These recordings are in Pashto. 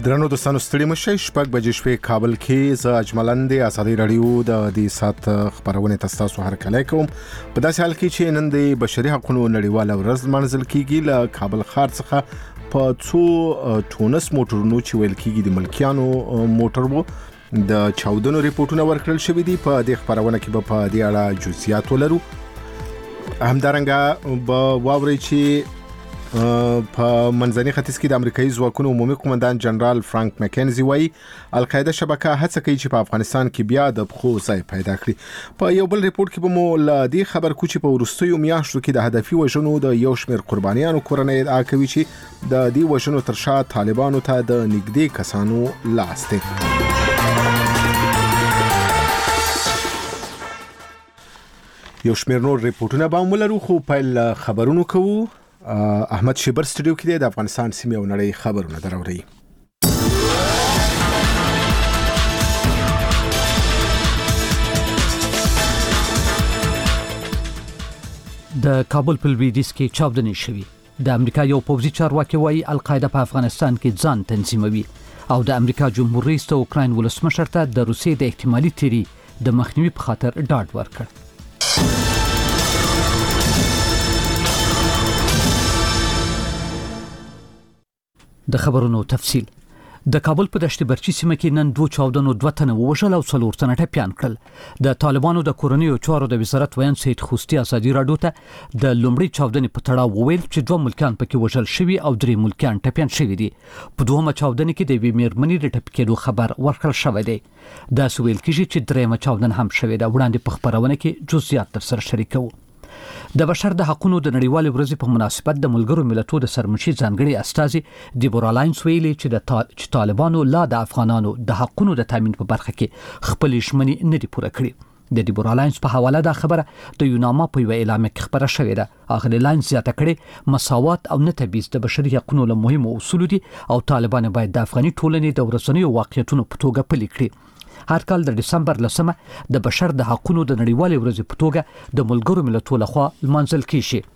درنو دوستانو ستړي مشئ شپږ بجې شپې کابل کې ز اجملند ازادي رادیو د دې سات خبرونه تاسو هر کله کوم په داسې حال کې چې نن د بشري حقوقو نړیواله ورځ منځل کیږي له کابل ښار څخه په څو ټونس موټرونو چې ویل کیږي د ملکیانو موټر وو د چاودنو ریپورتونه ورکړل شوې دي په دې خبرونه کې په دې اړه جزئیات ولرو همدارنګه به واوري چې په منځني ختیځ کې د امریکایي ځواکونو عمومي قومندان جنرال فرانک مکنزي وايي القاعده شبکه هڅه کوي چې په افغانستان کې بیا د پخو ځای پیدا کړي په یو بل ریپورت کې به مو لدی خبر کو چې په ورستیو میاشتو کې د هدفي وژنو د یو شمېر قربانیانو کورنۍ ادعا کوي چې د دې وژنو تر شا طالبانو ته د نږدې کسانو لاس دی یو شمېر نور ریپورتونه به مولرو خو په خبرونو کوو احمد شیبر سټوډیو کې د افغانستان سیمې او نړۍ خبرونه دراوړي د کابل په لویدیځ کې چاودنې شوې د امریکا یو پوځي چارواکي وايي القاعده په افغانستان کې ځان تنظیموي او د امریکا جمهور رئیس ته اوکراین ولسمشر ته د روسیې د احتمالي تیری د مخنیوي په خاطر ډاډ ورکړ د خبرونو تفصیل د کابل په دشت برچی سیمه کې نن 2 چاودنو 2 تنه ووژل او 4 تنه ټپيان کړل د طالبانو د کورنیو چارو د وزارت ویان سید خوستی ازادي راډیو ته د لومړي چاودنې په تړاو وویل چې 2 ملکیان پکې وژل شوي او 3 ملکیان ټپيان شوي دي په دوهمه چاودنې کې د ویمرمنې د ټپکېدو خبر ورکړل شوی دی دا سویل کېږي چې درېمه چاودنه هم شوې ده وړاندې په خبرونه کې جزئیات تر سره شریکو د بشر د حقوقو د نړیوال ورځې په مناسبت د ملګرو ملتونو د سرمشي ځانګړي استازي دیبورا لاینز ویلي چې طالبانو لا د افغانانو د حقوقو د تامین په برخه کې خپل ژمنې نه دي پوره کړې د دیبورا لاینز په حواله دا خبره د یوناما په یو اعلامیه کې خبره شوې ده اغلی لاینز زیاته کړې مساوات او نه تبعیض د بشري حقوقو له مهمو اصول دي او طالبان باید د افغاني ټولنې د ورځنیو واقعیتونو په توګه پلي کړي هر کال د دسمبر لسمه د بشر د حقوقو د نړیوال ورځې په توګه د ملګرو ملتونو لخوا لمانځل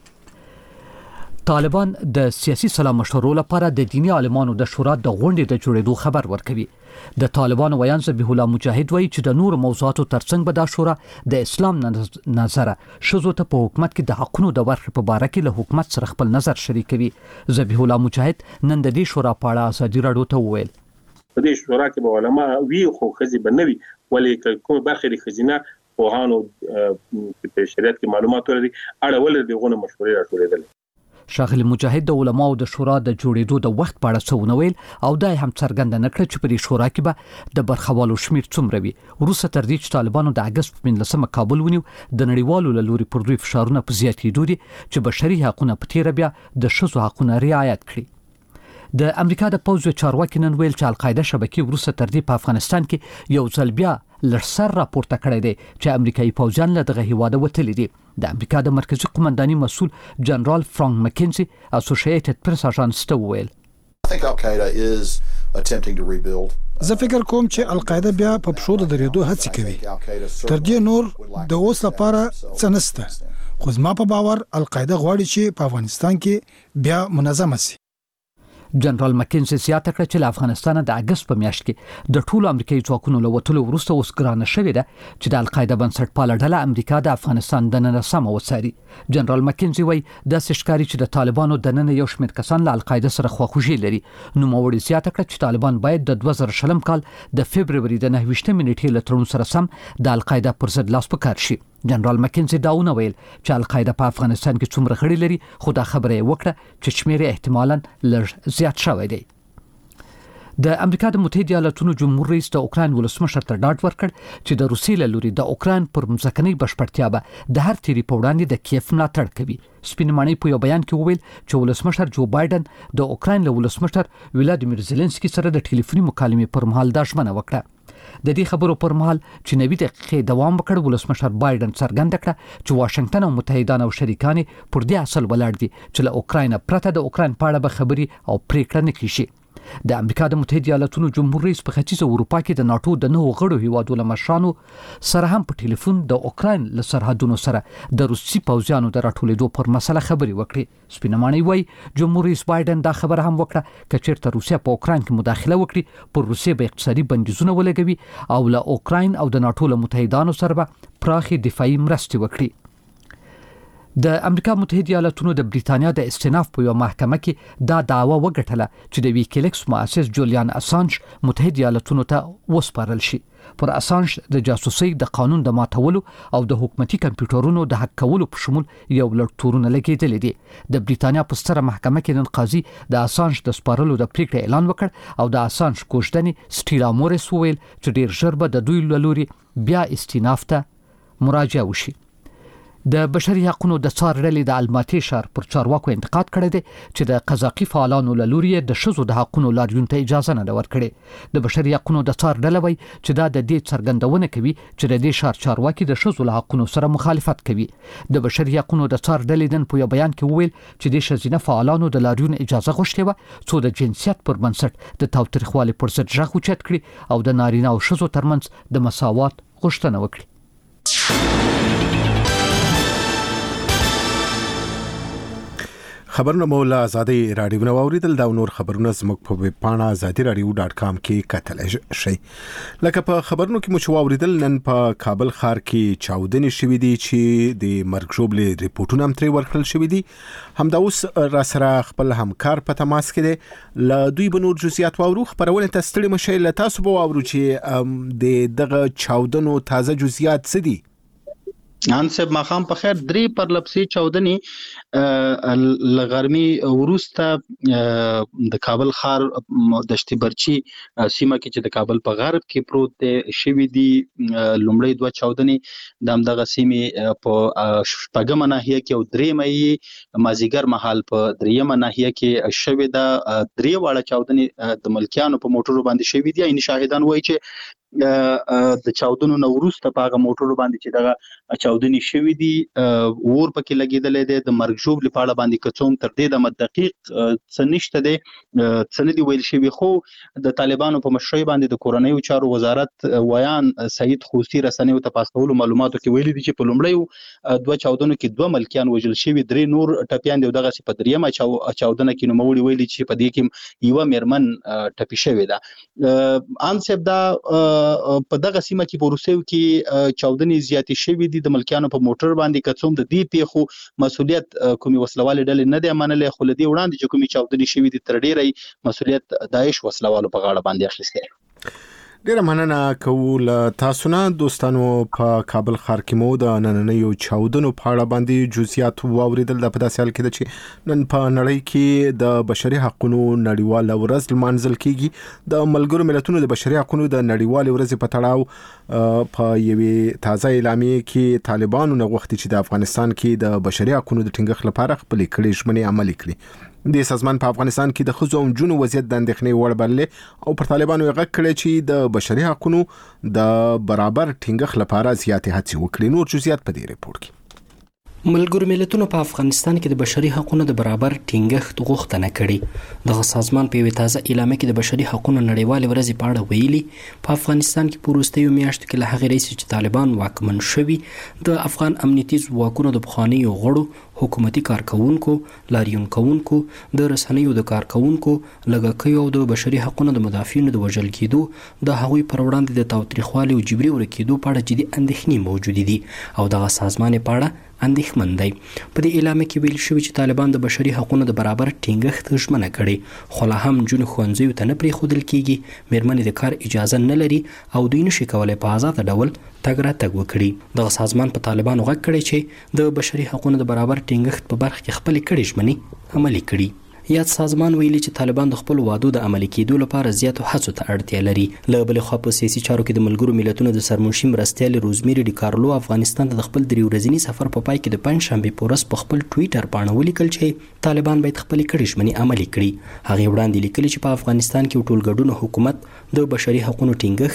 کیږي طالبان د سیاسي سلا مشورو لپاره د دینی عالمانو د شورا د غونډې د جوړېدو خبر ورکوي د طالبانو ویان ذبیح الله مجاهد وایي چې د نور موضوعاتو ترڅنګ به د شورا د اسلام نظر شذو ته په حکومت کې د حقوقو د ورخ په باره کې له حکومت سره خپل نظر شریکوي ذبیح الله مجاهد نن د دې شورا په اړه ازادي راډیو ته وویل په دې شورا کې به علما وی خو خزي بنوي ولې کوم برخه د خزینه پوهانو په شریعت کې معلومات لري اړه ول د غونه مشورې راټولېدل شاغلی مجاهد د علماو د شورا د جوړېدو د وخت په اړه څه ویل او دا هم څرګنده نکړه چې په دې شورا کې به د برخوالو شمیر څومره وي وروسته تر دې چې طالبانو د اگست په 19 کابل ونیو د نړیوالو له لوري پر دوی فشارونه په زیاتېدو دي چې بشري حقوقونه په تیر بیا د ښځو حقوقونه رعایت کړي د امریکا د پوځ چارواکي نن ویل چې القاعده شبکې وروسته تر دې په افغانستان کې یو ځل بیا لړسر راپورته کړی دی چې امریکایي پوځیان له دغه هیواده وتلي دي د امریکا د مرکزی قومنداني مسؤل جنرال فرانک مکنزي اسوسییټډ پریس اژانس ته ویل زه فکر کوم چې القاعده بیا په پښو د درېدو هڅه کوي تر دې نور د اوس لپاره څه نشته خو زما په باور القاعده غواړي چې په افغانستان کې بیا منظمه شي جنرال مکنزي زیاته کړه چې افغانستان د اگست په میاشت کې د ټولو امریکایي ځواکونو له وټلو وروسته اوس ګرانه شوې ده چې د القاعده بنسټپاله ډله امریکا د افغانستان د نن سم وڅاري جنرال مکنزي وایي د سشکاري چې د طالبانو د نن یو شمېر کسان له القاعده سره خواخوږي لري نو موړي زیاته کړه چې طالبان باید د 2000 کال د فبرवरी د 9 نیټې له تړون سره سم د القاعده پر ضد لاس پکار شي جنرال مکنزي داونه ویل چې القاعده په افغانستان کې څومره غړي لري خو دا خبره وکړه چې شمېر احتمالاً لږ زیات شوی دی د امریکا د متحده ایالاتونو جمهور رئیس د اوکراین ولسمشر ته ډاډ ورکړ چې د روسیې له لوري د اوکراین پر مځکنۍ بشپړتیا به د هر تیری په وړاندې د کیف ملاتړ کوي سپین مانی په یو بیان کې وویل چې ولسمشر جو بایدن د اوکراین له ولسمشر ولادیمیر زيلنسکي سره د ټلیفوني مکالمې پر مهال دا ژمنه وکړه د دې خبرو پر مهال چې 90 دقیقې دوام وکړ ولسمشر بایدن څرګنده کړه چې واشنگټن او متحدان او شریکان پر دې اصل ولاړ دي چې له اوکراین پرته د اوکراین په اړه به خبري او پریکړه نه کیږي د امریکا د متحده ایالاتونو جمهور رئیس په ختیځ اروپا کې د ناتو د 9 غړو هیوادونو مشرانو سره هم په ټلیفون د اوکراین له سرحدونو سره د روسي پوځیانو د راټولېدو پر مسله خبرې وکړي. سپینماني وایي جمهور رئیس بایدن دا خبره هم وکړه چې چیرته روسیا په اوکراین کې مداخله وکړي پر روسیې به اقتصادي بندیزونه ولګوي او له اوکراین او د ناتو له متحدانو سره به پراخي دفاعي مرستې وکړي. د امریکا متحده ایالاتونو د بریتانیا د استئناف په یو محکمه کې دا دعوه وګټله چې د ویکیلیکس مؤسس جولیان اسانج متحده ایالاتونو ته وسپارل شي. پر اسانج د جاسوسي د قانون د ماتولو او د حکومتي کمپیوټرونو د هک کولو په شمول یو لړ تورونه لګیدل دي. د بریتانیا په ستره محکمه کې نن قاضي د اسانج د سپارلو د پریکړې اعلان وکړ او د اسانج کوژدنې سټیلا مورس وویل چې ډیر ژر به د دوی لوري بیا استئناف ته مراجعه وشي. د بشري حقوقو د څار ډلې د الماتي شهر پر چارواکو انتقاد کړی دی چې د قزاقي فعالانو لوري د شذو د حقوقو لاریون ته اجازه نه ورکړي. د بشري حقوقو د څار ډلې وایي چې دا د دې څرګندونه کوي چې د دې شهر چارواکي د شذو له حقوقو سره مخالفت کوي. د بشري حقوقو د څار ډلې نن په یو بیان کې وویل چې د شذینه فعالانو د لاریون اجازه غوښتې و څو د جنسیت پر بنسټ د تاوتریخوالي پر ضد ژغ اوچت کړي او د نارینه او شذو ترمنځ د مساوات غوښتنه وکړي. خبرونه مولا آزادي رادیو نو اوریدل دا نور خبرونه زموږ په ویب پاڼه azadiradio.com کې کتل شي. لکه په خبرونو کې مو شو اوریدل نن په کابل ښار کې چاودنې شوې دي چې د مرګ ژوبلې ریپورتونه هم ترې ورکړل شوې دي. همدا اوس را سره خپل همکار په تماس کې دي ل دوی بنور جزئیات واورو. خبرونه تاسو ستړي مشه ل تاسو به واورو چې د دغه چاودنو تازه جزئیات څه دي. انسب مخام په خیر 3 پر لپسي چاودنې لغرمي وروسته د کابل ښار دشتي برچی سیمه کې چې د کابل په غرب کې پروت دی شوی دی. لومړی 2 چاودنې د همدغه سیمه په شپږمه ناحیه کې او 3 مې مازیګر محل په 3مه ناحیه کې شوی دا 3 واړه چاودنې د ملکیانو په موټرو باندې شوی دي. عین شاهدان وایي چې د چاودنو نو وروسته په هغه موټرو باندې چې دغه چاودنې شوې دي ور پکې لګیدلې ده. د مرګ ژوب لپاره باندې کوم تر دې د دقیق څه نشته ده څه نه دی ویل شوی. خو د طالبانو په مشرۍ باندې د کورنیو چارو وزارت ویان سید خوستی رسنیو ته پاسولو معلوماتو کې ویلي دي چې په لومړی 2 چاودنو کې 2 ملکیان وژل شوي 3 نور ټپیان دي. دغه په 3مه چاودنه کې نو موړي ویلي چې په دې کې یو میرمن ټپي شوې ده. انسب دا په دغه سیمه کې پروسیو کې چاودنې زیاتې شوې دي د ملکیانو په موټر باندې کڅوم د دې پیخو مسولیت کومي وسلواله ډلې نه دی منلې. خو لدی وړاندې چې کومي چاودنې شوې دي تر ډیره مسولیت داعش وسلوالو په غاړه باندې اخیسته. ډیره مننه کوم تاسو نه دوستانو. په کابل ښار کې مو د نننیو چاودنو په اړه باندې جزئیات واوریدل. د په داسې حال کې ده چې نن په نړۍ کې د بشري حقوقو نړیواله ورځ لمانځل کیږي. د ملګرو ملتونو د بشري حقوقو د نړیواله ورځ په تړاو په یوې تازه اعلامیه کې طالبانو نه غوښتي چې د افغانستان کې د بشري حقوقو د ټینګښت لپاره خپل کړي ژمنې عملي کړي. د سازمان په افغانستان کې د خزو او جنو وضعیت د اندېښنې وړ بللې او پر طالبانو یې غږ کړی چې د بشري حقوقو د برابر ټینګښت لپاره زیاتې هڅې وکړي. نور جزئیات په دې ریپورت کې. ملګرو ملتونو په افغانستان کې د بشري حقوقو د برابر ټینګښت غوښتنه کړې. د سازمان په یوه تازه اعلامیه کې د بشري حقوقو نړیوالې ورځې په اړه ویلي په افغانستان کې په وروستیو میاشتو کې له هغې راهیسې چې طالبان واکمن شوي د افغان امنیتي ځواکونو د پخوانیو غړو حکومتي کارکونکو لاریون کوونکو د رسنیو د کارکونکو لږکیو او د بشري حقوقو د مدافعینو د وژل کېدو د هغوی پر وړاندې د تاوتریخوالي او جبري ورکېدو په اړه جدي اندېښنې موجودې دي او دغه سازمان په اړه اندېښمن دی. په دې اعلامیه کې ویل شوی چې طالبان د بشري حقوقو د برابر ټینګښت ژمنه کړې خو لا هم جون ښوونځیو ته نه پرېښودل کیږي. میرمنې د کار اجازه نه لري او دوی نشي کولای په آزاد ډول تګ راتګ وکړي. دغه سازمان په طالبانو غږ کړی چې د بشري حقوقو د برابر ټینګښت په برخه کې خپل کړي ژمنې عملي کړي. یاد سازمان ویلي چې طالبان د خپل وعدو د عملي کېدو لپاره زیاتو هڅو ته اړتیا لري. له بل خوا په سیاسي چارو کې د ملګرو ملتونو د سرمنشي مرستیال روزمیری ډي کارلو افغانستان ته د خپل 3 ورځني سفر په پای کې د پنځشنبه په ورځ په خپل ټوئیټر باندې ولیکل چې طالبان باید خپل کړي ژمنې عملي کړي. هغه وړاندې لیکلي چې په افغانستان کې ټولګډون حکومت د بشري حقوقو ټینګښت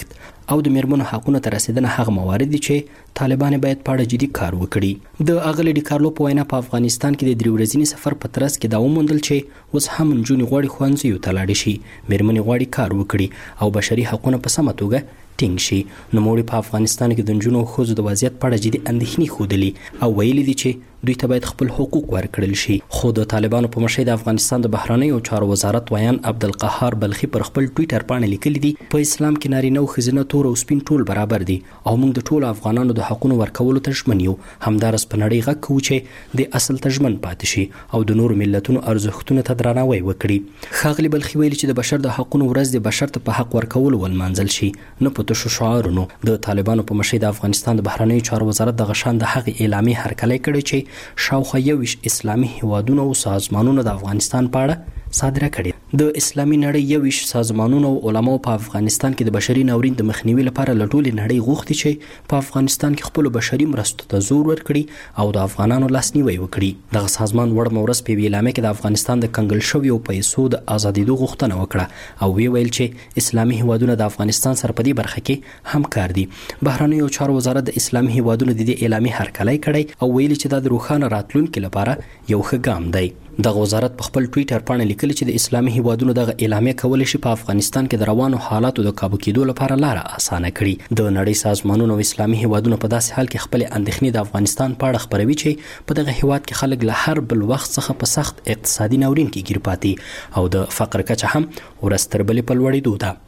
او د میرمنو حقوقو ته رسیدنه هغه موارد دي چې طالبان باید په اړه جدي کار وکړي. د اغلی ډی کارلو په وینا په افغانستان کې د 3 ورځې سفر په ترڅ کې دا وموندل چې اوس هم نجونې غواړي ښوونځیو ته لاړې شي، میرمنې غواړي کار وکړي او بشري حقوق په سمه توګه ټینګ شي. نوموړي په افغانستان کې د نجونو او ښځو د وضعیت په اړه جدي اندېښنې ښودلې او ویلي دي چې دوی ته باید خپل حقوق ورکړل شي. خو د طالبانو په مشرۍ د افغانستان د بهرنیو چارو وزارت ویان عبدالقهار بلخي پر خپل ټویټر باندې لیکلي دي په اسلام کې نارینه او ښځینه تور او سپین ټول برابر دي او موږ د ټولو افغانانو د حقوقو ورکولو ته ژمن یو. همدارس په نړۍ غږ کوو چې د اصل ته ژمن پاتې شي او د نورو ملتونو ارزښتونو ته درناوی وکړي. ښاغلي بلخي ویلي چې د بشر د حقوقو ورځ د بشر ته په حق ورکولو ولمانځل شي، نه په تشو شعارونو. د طالبانو په مشرۍ د افغانستان د بهرنیو چارو وزارت د غشان د هغې اعلامیې هرکلی کړی چې شاوخوا 21 اسلامي هیوادونو او سازمانونو د افغانستان په اړه صادره کړې. د اسلامي نړۍ 21 سازمانونو او علماو په افغانستان کې د بشري ناورین د مخنیوي لپاره له ټولې نړۍ غوښتي چې په افغانستان کې خپل بشري مرستو ته زور ورکړي او د افغانانو لاسنیوي وکړي. دغه سازمان وړ مورس په اعلامیه کې د افغانستان د کنګل شویو پیسو د ازادېدو غوښتنه وکړه او ویل چې اسلامي هیوادونه د افغانستان سره په دې برخه کې همکار دي. بهرنیو چارو وزارت د اسلامي هیوادونو د دې اعلامیې هرکلی کړی او ویلي چې دا د روښانه راتلونکي لپاره یو ښه ګام دی. دغه وزارت په خپل ټویټر باندې لیکلي چې د اسلامي هیوادونو دغه اعلامیه کولی شي په افغانستان کې د روانو حالاتو د کابو کېدو لپاره لاره اسانه کړي. د نړۍ سازمانونو او اسلامي هیوادونو په داسې حال کې خپل اندېښنې د افغانستان په اړه خپروي چې په دغه هیواد کې خلک له هر بل وخت څخه په سخت اقتصادي ناورین کې ګیر پاتې او د فقر کچه هم ورځ تر بلې په لوړېدو ده.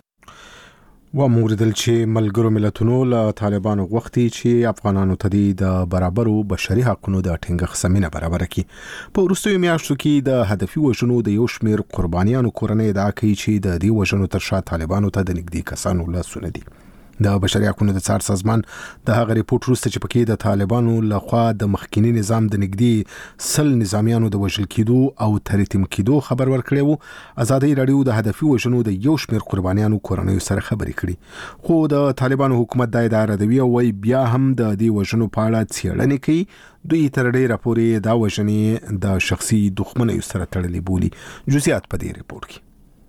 و موردل چې ملګرو ملتونو له طالبانو غوښتي چې افغانانو ته د برابرو بشري حقوقو د ټینګښت زمينه برابر کړي. په وروستیو میاشتو کې د هدفي وژنو د یو شمېر قربانیانو کورنۍ ادعا کوي چې د دې وژنو تر شا طالبانو ته د نږدې کسانو لاسونه دي. د بشري حقوقو د څار سازمان د هغه ریپورت وروسته چې پکې د طالبانو لخوا د مخکینی نظام د نږدې 100 نظامیانو د وژل کېدو او ترتیب کېدو خبر ورکړی وو، ازادي رادیو د هدفي وژنو د یو شمېر قربانیانو کورنۍ سره خبرې کړي. خو د طالبانو حکومت د اداره دوی او بیا هم د دې وژنو په اړه څېړنې کوي. دوی تر ډیره پورې دا وژنې د شخصي دښمنۍ سره تړلې بولي. جزئیات په دې ریپورت کې.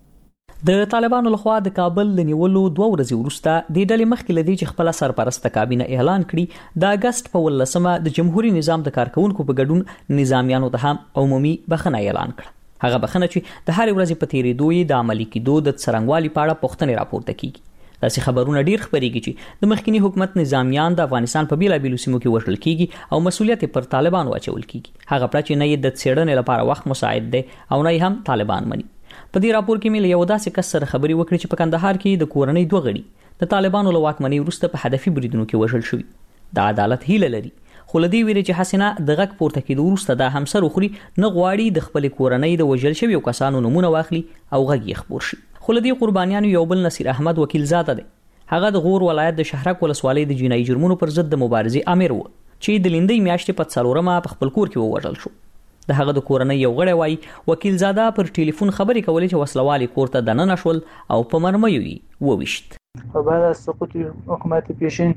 د طالبانو لخوا د کابل د نیولو 2 ورځې وروسته د ډلې مخکې لدی چې خپل سرپرسته کابینه اعلان کړي د اگست په 18مه د جمهوریت نظام د کارکونکو په ګډون نظامیانو ته هم عمومي بخښنه اعلان کړه. هغه بخښنه چې د هر ورځې په تیریدو د عملي کېدو د څرنګوالي په اړه پوښتنې راپورته کیږي. داسې خبرونه ډیر خبرېږي چې د مخکینی حکومت نظامیان د افغانستان په بیلابیلو سیمو کې وژل کیږي او مسؤلیت پر طالبانو اچول کیږي. هغه پړه چې نه یې د څېړنې لپاره وخت مساعد دی او نه هم طالبان مني. په دې راپور کې مې یو داسې کس سره خبرې وکړې چې په کندهار کې د کورنۍ 2 غړي د طالبانو له واکمنۍ وروسته په هدفي بریدونو کې وژل شوي. د عدالت هیله لري خو لدی ویری چې حسینه د غږ پورته کېدو وروسته د همسر خوري نه غواړي د خپل کورنۍ د وژل شویو کسانو نمونه واخلي او غږ یې خبر شي. خو لدی قربانیانو یو بل نصیر احمد وکیل زاده دی. هغه د غور ولایت د شهرک ولسوالۍ د جنایي جرمونو پر ضد د مبارزې امیر و چې د لیندۍ میاشتې په 4مه په خپل کور کې وژل شو. د هغه د کورنۍ یو غړی وای وکیل زاده پر ټلیفون خبرې کولې چې وسلوالي کور ته دننه شول او په مرمیو یې وویشت. په بعد از سقوط حکومت پیشین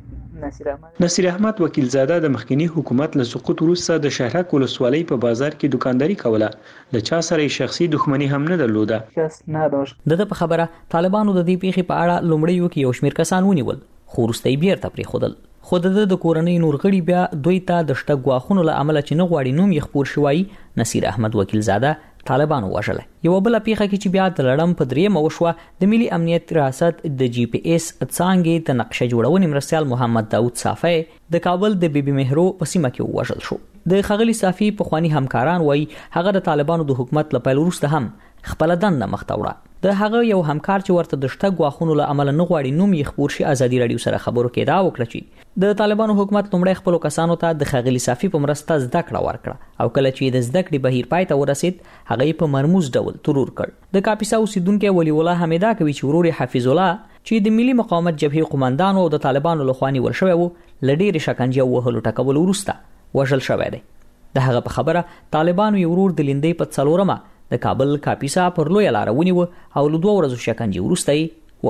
نصیر احمد وکیل زاده د مخکنی حکومت له سقوط وروسته د شهرک ولسوالۍ په بازار کې دکانداري کوله. د چا سره شخصي دښمنی هم نه درلوده. د په خبره طالبانو د دې پیښې په اړه لومړی کې یو شمېر کسان ونیول خو وروسته یې بیرته پرېښودل. خو د کورنۍ نور غړي بیا دوی ته د شته ګواښونو له امله چې نه غواړي نوم یې خپور شوی نصیر احمد وکیل زاده طالبانو وژل. یو بل پیښه کې چې بیا د لړم په 3مه وشوه د ملي امنیت ریاست د GPS څانګې د نقشه جوړونې مرستیال محمد داود صافی د کابل د بیبي مهرو په سیمه کې وژل شو. د خغلی صافی په خواني همکاران وای هغه د طالبانو د حکومت له پیل وروسته هم خپل دنده مخته وړه. د هغه یو همکار چې ورته د شته ګواښونو له امله نه غواړي نوم یې خپور شي ازادي رادیو سره خبرو کې دا وکړه چې د طالبانو حکومت لومړی خپل کسانو ته د خغلی صافی په مرسته زده کړه ورکړه او کله چې د زده کړې بهیر پای ته ورسید هغه په مرموز ډول ترور کړ. د کاپیسا اوسیدونکو ولی الله حمیدا کوي چې ورور حفیظ الله چې د ملي مقاومت جبهې قومندان او د طالبانو له خواني ورشوي وو لډیر شکنجه وهلو ټکول وروسته وژل شوی دی. د هغه په خبره طالبانو یو ورور د لیندۍ په 4مه د کابل کاپیسا پر لوی لار ونیو او له 2 ورځو شکنجه وروسته یې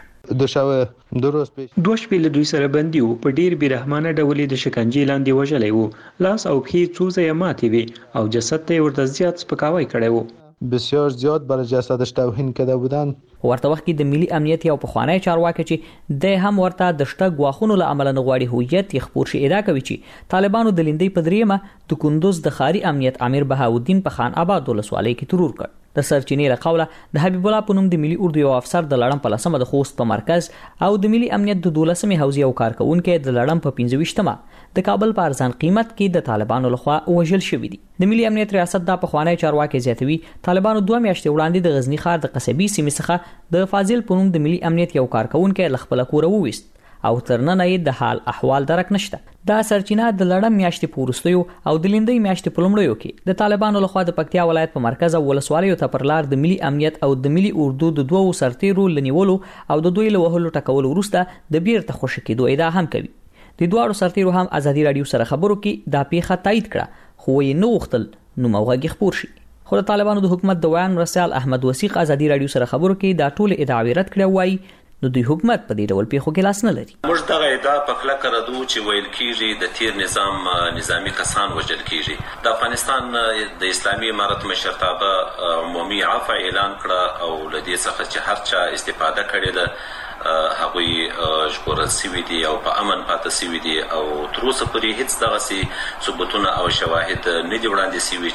وواژه. 2 شپې له دوی سره بندي وو. په ډیر بیرحمانه ډول د شکنجې لاندې وژلې وو. لاس او پښې څو ځای ماتې وي او جسد ته ورته زیات سپکاوی کړی وو. بسیار زیاد بر جسدش توهین کرده بودند. ورته وخت کې د ملي امنیت یو پخوانی چارواکي چې د هم ورته د شته غواخونو له عمل نه غواړي هویت یې خپور شي ادعا کوي چې طالبانو د لیندۍ په دریمه د کندوز د خاري امنیت امیر بهاودین په خان آباد ولسوالۍ کې ترور کړ. د سرچینې له قوله د حبیب الله په نوم د ملي اردو یو افسر د لړم په لسمه د خوست په مرکز او د ملي امنیت د 12مې حوزې او کارکونکو د لړم په 25مه د کابل په ارزان قیمت کې د طالبانو لخوا وژل شوی دي. د ملي امنیت ریاست د پخوانی چارواکي زیاتوي طالبانو 2 میاشتې وړاندې د غزنی ښار د قصبي سیمې څخه د فاضل په نوم د ملي امنیت یو کارکونکو ل خپل کور وويست او ترننه د حال احوال درک نشته. دا سرچینه د لړم میاشتې پورستیو او د لیندۍ میاشتې په لومړیو کې د طالبانو لخوا د پکتیا ولایت په مرکز او ولسوالیو ته پر لار د ملي امنیت او د ملي اردو د دوو سرتیرو لنیولو او د دوی له وهلو ټکولو وروسته د بیرته خوشی کېدو ادعا هم کوي. د دوه سرتیرو هم ازادي رادیو سره خبرو کې دا پیښه تایید کړه خو یې نو وختل نو موغه خبر شي. خو د طالبانو د حکومت د ویان مرسال احمد وثیق ازادي رادیو سره خبرو کې دا ټول ادعاوې رد کړې وایي نو دوی حکومت په دې ډول پیښو کې لاس نه لري. موږ دغه ادعا په کلکه ردو چې ویل کېږي د تیر نظام نظامی کسان وژل کېږي. د افغانستان د اسلامي امارت مشرتابه عمومي عفو اعلان کړه او لدې څخه چې هر چا استفاده کړې ده هغوی ژغورل شوي دي او په امن پاتې شوي دي او تر اوسه پورې هیڅ دغسې ثبوتونه او شواهد نه دي وړاندې شوي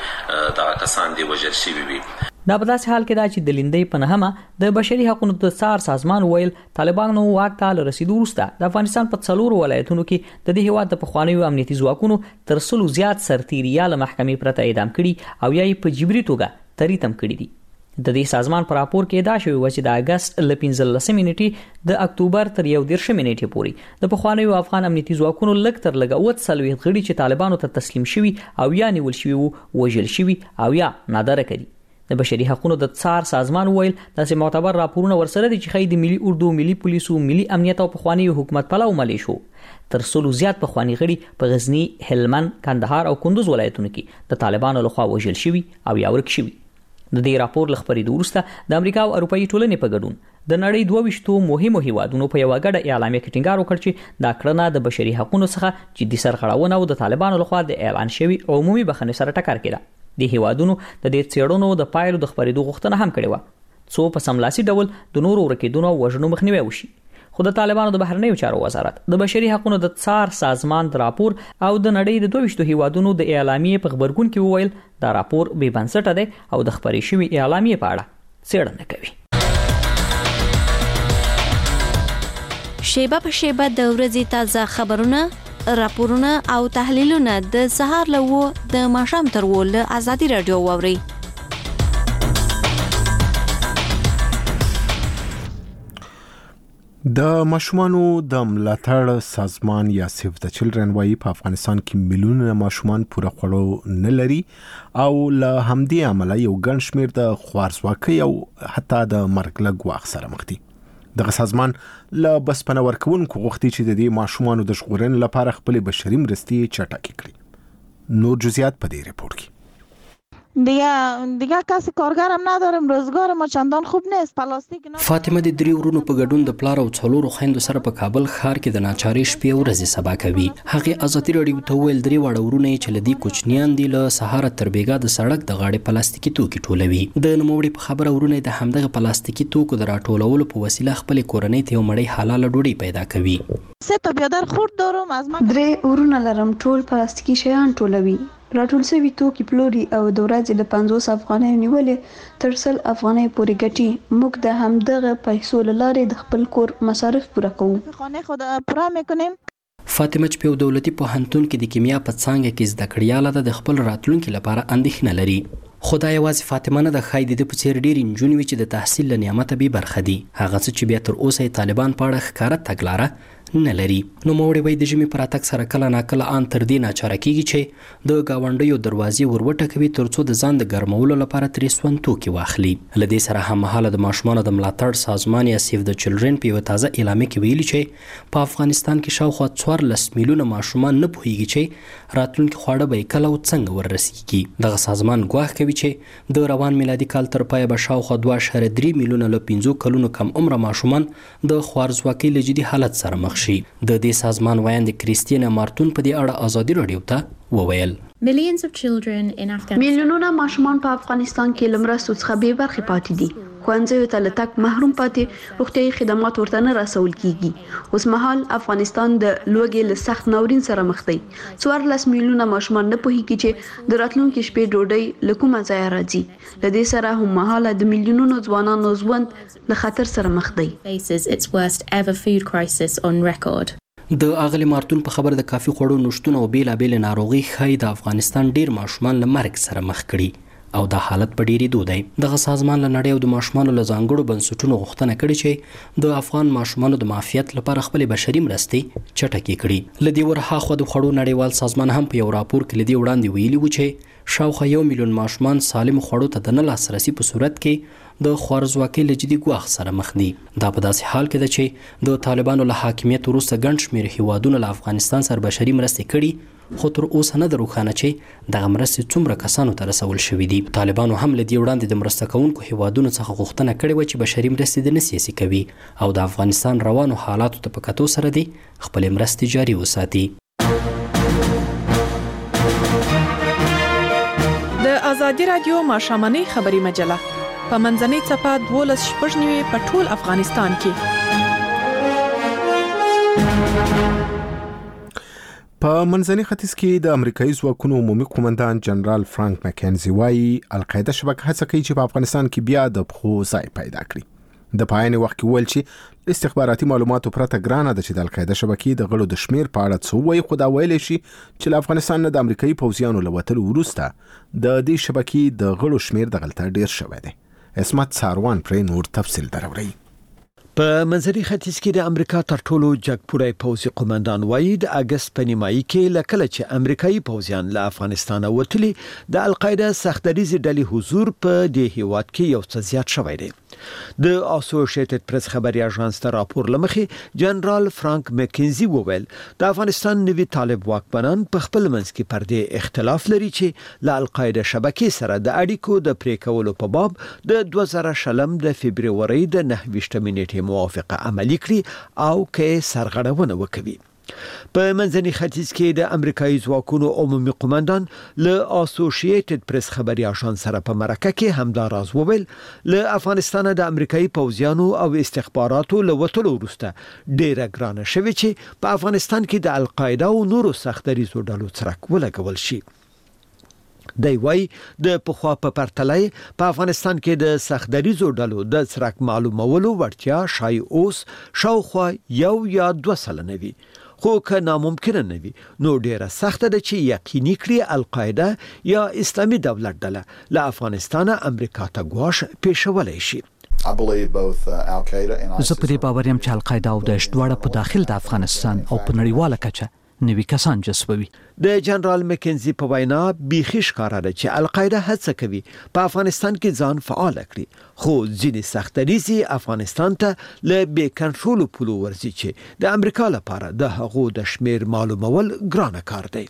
چې دغه کسان دي وژل شوي وي. دا په داسې حال کې دا چې د لیندۍ په نهمه د بشري حقوقو د څار سازمان ویل طالبانو واک ته رسیدو وروسته د افغانستان په 4 ولایتونو کې د دې هیواد د پخوانیو امنیتي ځواکونو تر 100 زیات سرتیریا له محکمې پرته اعدام کړي او یا په جبري توګه تریتم کړي دي. د دې سازمان پر راپور کې ادعا شوی و چې د اگست ل 15 نیټې د اکتوبر تر 11 نیټې پورې د پخوانیو افغان امنیتي ځواکونو لږ تر لږه 40 غړي چې طالبانو ته تسلیم شوي او یا نیول شوي وژل شوي او یا نادره کړي. د بشري حقوقو د څار سازمان ویل داسې معتبر راپورونه ورسره دي چې خې د ملي اردو ملي پولیسو ملي امنیت او پخوانیو حکومت پلاو ملیشو تر 100 زیات پخوانی غړي په غزنی، هلمند، کندهار او کندوز ولایتونو کې د طالبانو لخوا وژل شوي او یا ورک شوي. د دې راپور لخبري وروسته د امریکا او اروپאי ټولنې په ګډون د نړۍ 22 مهمو هیوادونو په یو غړ اعلامیه کې ټینګار وکړ چې دا کړنه د بشري حقوقو څخه جدي سرغړونه او د طالبانو لخوا د اعلان شوی عمومي بخښنې سره ټکر کړه. د هیوادونو د دې څېړنو د پایلو د خبرېدو غوښتنه هم کړې و څو په سملاسي ډول د نورو ورکېدونو او وژنو مخنیوي وشي. خو د طالبانو د بهرنیو چارو وزارت د بشري حقوقو د څار سازمان د راپور او د نړۍ د 22 هیوادونو د اعلامیې په خبرګون کې وویل دا راپور بې بنسټه دی او د خبرې شوی اعلامیې په اړه څېړنه کوي. شیبه په شیبه د ورځې تازه خبرونه، راپورونه او تحلیلونه د سهار له د ماښام تر ول ازادي رادیو واوري. د ماشومانو د ملاتړ سازمان یا سیف د چلډرن وايي په افغانستان کې میلیونونه ماشومان پوره خوړو نه لري او له همدې عمله یو ګڼ شمېر د خوارځواکۍ او حتی د مرګ له ګواښ سره مخ دي. دغه سازمان له بسپنه ورکوونکو غوښتي چې د دې ماشومانو د ژغورنې لپاره خپل بشري مرستې چټکې کړي. نور جزئیات په دې ریپورت کې. دیگه کسی کارگرم ندارم، روزگار ما چندان خوب نیست. پلاستیک فاطمه د درې ورونو په ګډون د پلار او څلورو خويندو سره په کابل ښار کې د ناچارۍ شپې ورځې سبا کوي. هغه ازادي رادیو ته ویل درې واړه ورونه چې لدی کوچنیان دي له سهار تر بیګا د سړک د غاړې پلاستیکي توکي ټولوي. د نوموړي په خبره ورونه د همدغه پلاستیکي توکو د راټولولو په وسیله خپل کورنۍ ته یو مړی حلال ډوډۍ پیدا کوي. سه تا بیادر خورد دارم از ما درې ورونه لرم، ټول پلاستیکي شیان ټولوي. راټول شوي توکي پلوري او د ورځې له 50 افغانۍ نیولې تر 100 افغانۍ پورې ګټي. موږ د همدغه پیسو له لارې د خپل کور مصارف پوره کوو. خانه خود پوره میکنیم. فاطمه چې په دولتي پوهنتون کې د کیمیا په څانګه کې زده کړیاله ده د خپل راتلونکي لپاره اندېښنه لري. خدای یوازې فاطمه نه د خایدې د پچیر ډیر انجونې چې د تحصیل له نعمت به برخه دي. هغه چې بیا تر اوسه طالبان په اړه ښکارا تګلاره نه لري. نو موړي وای د جمی پر اتک سره کله ناکله ان تر دې ناچاره کیږي چې د گاونډیو دروازې وروټه کوي ترڅو د ځان د ګرمولو لپاره ترې سون توکي واخلي. لدې سره هم مهاله د ماشومانو د ملاتړ سازمان یا سیف د چلډرن په یو تازه اعلامیه کې ویلي چې په افغانستان کې شاوخوا 14 میلیونه ماشومان نه پوهیږي چې راتلونکي خواړه به کله او څنګه ورسیږي. دغه سازمان ګواښ کوي چې د روان میلادي کال تر پایه به شاوخوا 2.3 میلیونه له 15 کلونو کم عمره ماشومان د خوارځواکۍ له جدي حالت سره مخ شي. د دې سازمان وایند کریستینا مارتون په دې اړه ازادي رادیو ته وویل. میلیونونه ماشومان په افغانستان کې لمرستو څخه بې برخې پاتې دي. ښوونځیو ته له تګ محروم پاتې، روغتیايي خدمات ورته نه رسول کیږي. اوس مهال افغانستان د لوږې له سخت ناورین سره مخ دی. 14 میلیونه ماشومان نه پوهیږي چې د راتلونکي شپې ډوډۍ له کومه ځایه راځي. له دې سره هم مهاله د میلیونونو ځوانانو ژوند له خطر سره مخ دی. د اغلی مارتون په خبر د کافي خوړو نشټون او بیلابېل ناروغي ښایي د افغانستان ډیر ماشومان له مرګ سره مخ کړي او دا حالت په ډیری دود دی. دغه سازمان له نړۍ او د ماشومانو له ځانګړو بنسټونو غوښتنه کړې چې د افغان ماشومانو د معافیت لپاره خپل بشري مرستې چټکې کړي. له دې ورهاخوا د خوړو نړیوال سازمان هم په یو راپور کې لدی وړاندې ویلي و چې شاوخوا 1 میلیون ماشومان سالم خوړو ته د نه لاسرسي په صورت کې د خوارزواکۍ له جدي ګواښ سره مخ دي. دا په داسې حال کې ده چې د طالبانو له حاکمیت وروسته ګڼ شمېر هیوادونه له افغانستان سره بشري مرستې کړي، خو تر اوسه نه ده روښانه چې دغه مرستې څومره کسانو ته رسول شوي دي. طالبانو هم له دې وړاندې د مرسته کوونکو هیوادونو څخه غوښتنه کړې وه چې بشري مرستې د نه سیاسي کوي او د افغانستان روانو حالاتو ته په کتو سره دې خپلې مرستې جاري وساتي. د ازادي رادیو ماښامنۍ خبري مجله په منځنۍ څپه 12:09 په ټول افغانستان کې. په منځني ختیځ کې د امریکایي ځواکونو عمومي قومندان جنرال فرانک مکینزي وایي القاعده شبکه هڅه کوي چې په افغانستان کې بیا د پخو ځای پیدا کړي. د پایان وخت کې ویل چې استخباراتي معلوماتو پرته ګرانه ده چې د القاعده شبکې د غړو د شمیر په اړه څه وایي، خو دا ویلی شي چې له افغانستان نه د امریکایي پوځیانو له وتلو وروسته د دې شبکې د غړو شمیر دغلته ډیر شوی دی. اسمت ساروان پرې نور تفصیل دروړي. په منځني ختیځ کې د امریکا تر ټولو جګپوړی پوځي قومندان وایي د اگست په نیمایي کې لکه چې امریکایي پوځیان له افغانستان وتلي د القاعده سختدریزي ډلې حضور په دې هیواد کې یو څه زیات شوی دی. د اسوسییټډ پریس خبري اژانس ته راپور لمخې جنرال فرانک مکینزي وویل د افغانستان نوي طالب واکمنان په خپل منځ کې پر دې اختلاف لري چې له القاعده شبکې سره د اړیکو د پرې کولو په باب د 2020 د فبرवरी د 9 نیټې موافقه عملي کړي او کې سرغړونه وکړي. په منځني ختیځ کې د امریکایي ځواکونو عمومي قومندان له اسوسییټډ پریس خبري اژانس سره په مرکه کې همدا راز وویل له افغانستان د امریکایي پوځیانو او استخباراتو له وتلو وروسته ډیره ګرانه شوې چې په افغانستان کې د القاعده او نورو سختدریزو ډلو څرک ولګول شي. دی وای د پخوا په پرتله په افغانستان کې د سختدریزو ډلو د څرک معلومولو وړتیا شای اوس شاوخوا 1 یا 2 سلنه وي، خو که ناممکنه نه وي نو ډیره سخته ده چې یقیني کړي القاعده یا اسلامي دولت ډله له افغانستان امریکا ته ګواښ پیښولی شي. زه په دې باور یم چې القاعده او داعش دواړه په داخل د افغانستان او په نړیواله کچه نوي کسان جذبوي. د جنرال مکینزي په وینا بیخي ښکاره ده چې القاعده هڅه کوي په افغانستان کې ځان فعال کړي، خو ځینې سختدریزي افغانستان ته له بې کنټرول پولو ورځي چې د امریکا لپاره د هغو د شمیر معلومول ګرانه کار دی.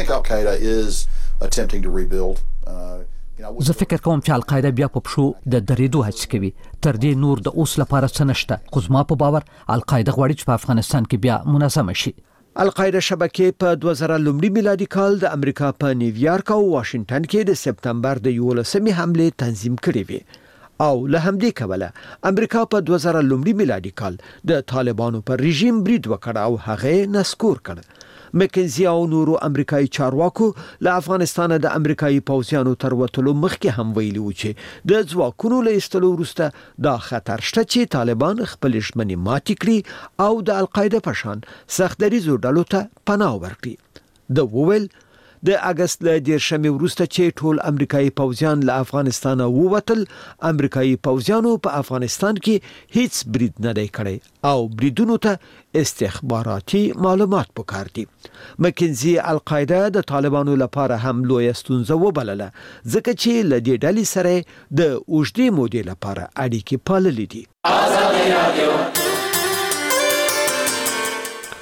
زه فکر کوم چې القاعده بیا په پښو د درېدو هڅه کوي. تر دې نور د اوس لپاره څه نشته، خو زما په باور القاعده غواړي چې په افغانستان کې بیا منظمه شي. القاعده شبکې په 2000 میلادي کال د امریکا په نیویارک او واشنگټن کې د سپتمبر د 11 حمله تنظیم کړې وې او له همدې کبله امریکا په 2000 میلادي کال د طالبانو پر رژیم برید وکړ او هغه نسکور کړ. مکینزي او نورو امریکایي چارواکو له افغانستان د امریکایي پوځیانو تر وتلو مخکې هم ویلي و چې د ځواکونو له ایستلو وروسته دا خطر شته چې طالبان خپل ژمنې ماتې کړي او د القاعده په شان سختدریزو ډلو ته پناه ورکړي. د وویل د اگست له 10 وروسته چې ټول امریکایي پوځیان له افغانستان ووتل، امریکایي پوځیانو په افغانستان کې هیڅ برید نه دی کړی او بریدونو ته استخباراتي معلومات پکار دي. مکینزي القاعده د طالبانو لپاره هم لوی ستونزه وبلله ځکه چې له دې ډلې سره د اوږدې مودې لپاره اړیکې پاللې دي.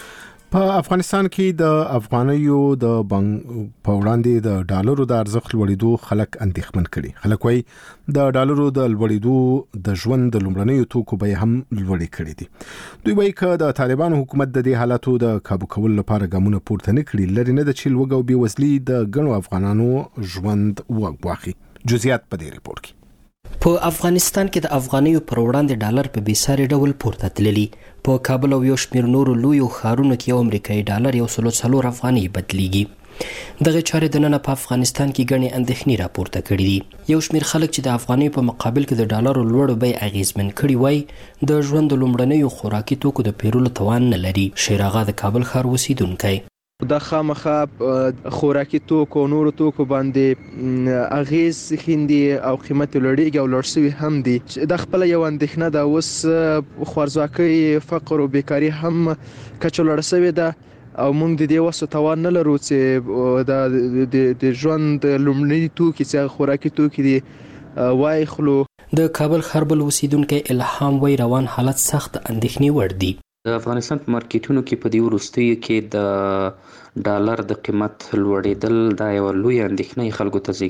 په افغانستان کې د افغانیو د بانک په وړاندې د ډالرو د ارزښت لوړېدو خلک اندېښمن کړي. خلک وايي د ډالرو د لوړېدو د ژوند د لومړنیو توکو بیې هم لوړې کړې دي. دوی وايي چې د طالبانو حکومت د دې حالاتو د کابو کولو لپاره ګامونه پورته نه کړي، لري نه د چې لوږه او بېوزلي د ګڼو افغانانو ژوند وګواخي. جزئیات په دې ریپورت کې. په افغانستان کې د افغانیو پر وړاندې ډالر په بیساري ډول پورته تللی. په کابل او یو شمېر نورو لویو ښارونو کې یو امریکایي ډالر 104 افغانۍ بدلیږي. دغه چارې د نن په افغانستان کې ګڼې اندېښنې راپورته کړي دي. یو شمېر خلک چې د افغانیو په مقابل کې د ډالرو لوړ بیې اغیزمن کړي وای د ژوند د لومړنیو خوراکي توکو د پیرلو توان نه لري. شیر آغا د کابل ښار اوسیدونکی د خامخا خوراکي توکو او نورو توکو باندې اغیز خیندي او قیمت لوړیږي او لوړ شوی هم دي. د خپل یو اندېښنه ده اوس خوارځواکۍ، فقر او بیکاری هم کچه لوړه شوې ده او موږ د دې وسو توان نه لرو چې د ژوند لومړني توکي چې خوراکي توکي دي وای خلو. د کابل ښار بل اوسیدونکی الهام وای روان حالت سخت اندېښنې وړ دي. د افغانستان په مارکیټونو کې په دې وروستیو کې د ډالر د قیمت لوړېدل دا یو لوی اندېښنه خلکو ته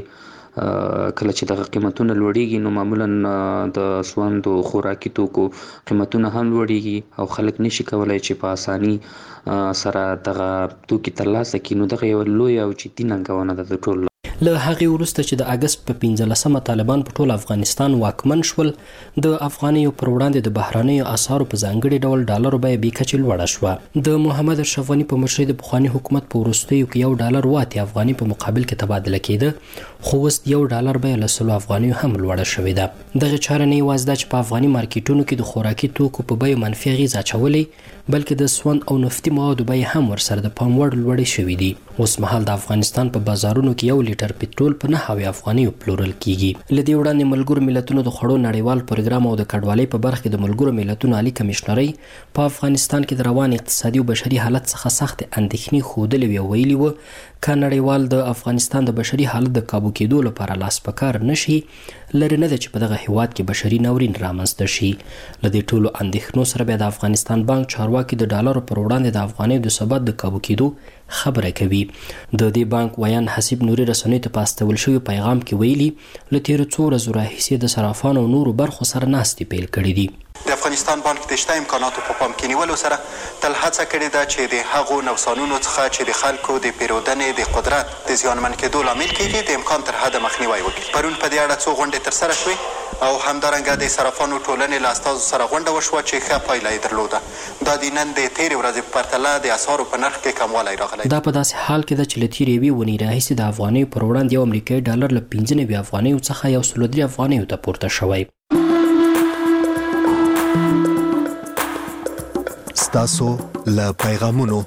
زیږولې. کله چې دغه قیمتونه لوړېږي نو معمولا د سوند او خوراکي توکو قیمتونه هم لوړېږي او خلک نشي کولای چې په اساني سره دغه توکي ترلاسه کړي. نو دغه یو لوی او جدي ننګونه ده د ټولو. له هغې وروسته چې د اګست په 15مه طالبان په ټول افغانستان واکمن شول، د افغانیو پر وړاندې د بهرانیو اسعارو په ځانګړي ډول ډالرو بیه بې کچې لوړه شوه. د محمد اشرف غني په مشرۍ د پخواني حکومت په وروستیو کې یو ډالر 8 افغاني په مقابل کې تبادله کېده، خو اوس یو ډالر بیه له 100 افغانیو هم لوړه شوې ده. دغه چاره نه یوازې ده چې په افغاني مارکیټونو کې د خوراکي توکو په بیو منفي اغیز اچولې، بلکې د سوند او نفتي موادو بیې هم ورسره د پام وړ لوړې شوې دي. اوس مهال د افغانستان په بازارونو کې 1 لیټر پټرول په 9 افغانیو پلورل کیږي. لدې وړاندې ملګرو ملتونو د خوړو نړیوال پروګرام او د کډوالۍ په برخه کې د ملګرو ملتونو عالی کمشنري په افغانستان کې د روان اقتصادي او بشري حالت څخه سخت اندېښنې ښودلې او ویلي وو که نړیوال د افغانستان د بشري حالت د کابو کېدو لپاره لاس په کار نشي، لري نه ده چې په دغه هیواد کې بشري ناورین رامنځته شي. له دې ټولو اندېښنو سره بیا د افغانستان بانک چارواکي د ډالرو پر وړاندې د افغانیو د ثبات د کابو کېدو خبره کوي. د دې بانک ویان حسیب نوري رسنیو ته په استول شوي پیغام کې ویلي له تیرو څو ورځو راهیسې د صرافانو او نورو برخو سره ناستې پیل کړي دي. د افغانستان بانک د شته امکاناتو په پام کې نیولو سره تل هڅه کړې ده چې د هغو نوسانونو څخه چې د خلکو د پیرودنې د قدرت د زیانمن کېدو لامل کېږي د امکان تر حده مخنیوی وکړي. پرون په دې اړه څو غونډې ترسره شوې او همدارنګه د صرافانو ټولنې له استازو سره غونډه وشوه چې ښه پایله یې درلوده. دا د نن د تېرې ورځې په پرتله د اسعارو په نرخ کې کموالی راغلی. دا په داسې حال کې ده چې له تېرې یوې ونې راهیسې د افغانیو پر وړاندې یو امریکایي ډالر له 95 افغانیو څخه 103 افغانیو ته پورته شوی. ستاسو له پیغامونو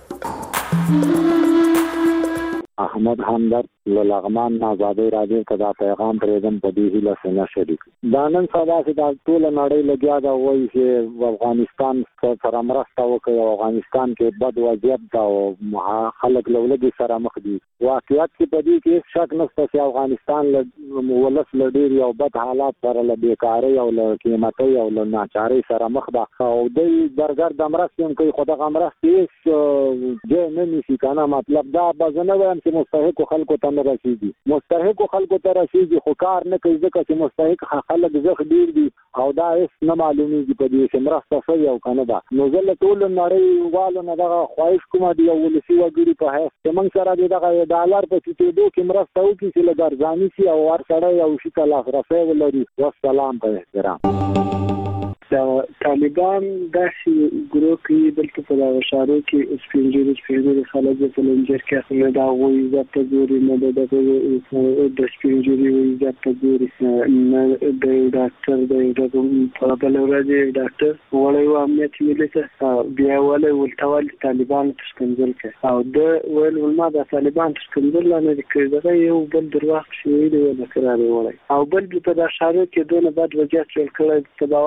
احمد همدرد له لغمان آزادۍ راډیو ته دا پیغام پرېږدم په دې هیله څنګه شریک. دا نن سبا چې دا ټوله نړۍ لګیا ده وایي چې افغانستان سره مرسته وکړي او افغانستان کې بد وضعیت ده او خلک له لوږې سره مخ دي. واقعیت کې په دې کې هېڅ شک نشته چې افغانستان له ولس له ډېر یو بد حالات سره له بیکارۍ او له قیمتۍ او له ناچارۍ سره مخ ده او دوی درګرد مرستې هم کوي خو دغه مرستې هېڅ ځای نه نیسي که نه. مطلب دا به زه نه وایم چې مستحقو خلکو ته نه رسیږي، مستحقو خلکو ته رسیږي خو کار نه کوي ځکه چې مستحق خلک زخ ډیر دي او دا هیڅ نه معلومیږي په دې چې مرسته شوې او که نه ده. نو زه له ټولو نړیوالو نه دغه خواهش کوم د یو ولسي وګړي په حیث چې موږ سره د دغه ډالر په ټیټېدو کې مرسته وکړي چې لږ ارزاني شي او هر سړی یو شي ته لاسرسی ولري. والسلام په احترام. طالبان داسې ګروه کوي دلته په دغه ښارو کې سپین ږیري خلک په لنجر کې نه د هغوی عزت ته ګوري، نه د سپین ږیري عزت ته ګوري، نه د ډاکټر په بله ورځ ډاکټر وړی و امنیت ملي ته بیا ولی ولټول طالبانو ته ښکنځل کوي او ده ویل ما د طالبان ته ښکنځل لا نه دي کړي. دغه یو بل درواغ چې ویلي و نکرارې وړی او بل په دغه ښارو کې دونه بد وضعیت جوړ کړی ته باور وکړي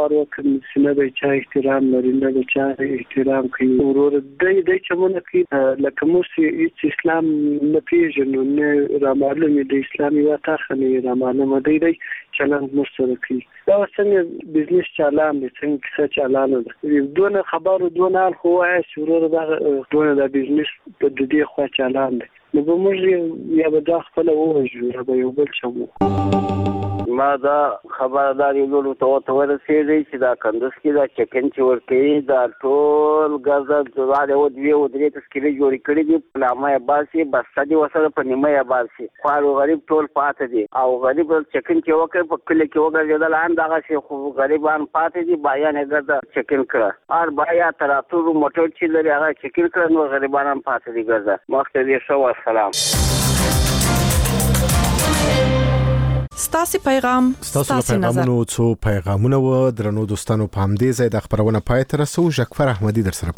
سینه د چا احترام لري نه د چا احترام کوي ورور د چمونه کوي لکه موږ چې اسلام نه پیژنو نه رامعلوم د اسلامي واتخه نه رامعلوم دی چلند موږ سره کوي دا څنګه بزنس چالان دي څنګه څه چالان دي دونه خبرو دونه خو هیڅ ورور دا دونه د بزنس په دې خو چالان دي نو به موږ یا به دا خپل وژو یا به یو بل چمو ما دا خبرداري ورو ته ورسېږي چې دا کندوز کې دا چکن چې ورکوي دا ټول غزا د او دوی او درې تسکیلې جوړې کړې دي لامه باسي بس دې وسره په نیمه باسي خو غریب ټول پاتې دي او غریب چکن چې وکړي په کله کې وګرځي دا لاندې هغه شي خو غریبان پاتې دي بیان غزا چکن کړه ار بیا تراتور موټر چې لري هغه چکن کړه نو غریبان پاتې دي غزا مخته دې شو السلام ستاسو پیغام ستاسو پیغامونو څو پیغامونه و درنو دوستانو په همدې ځای د خبرونه پای ته رسو ژکفر احمدی در سره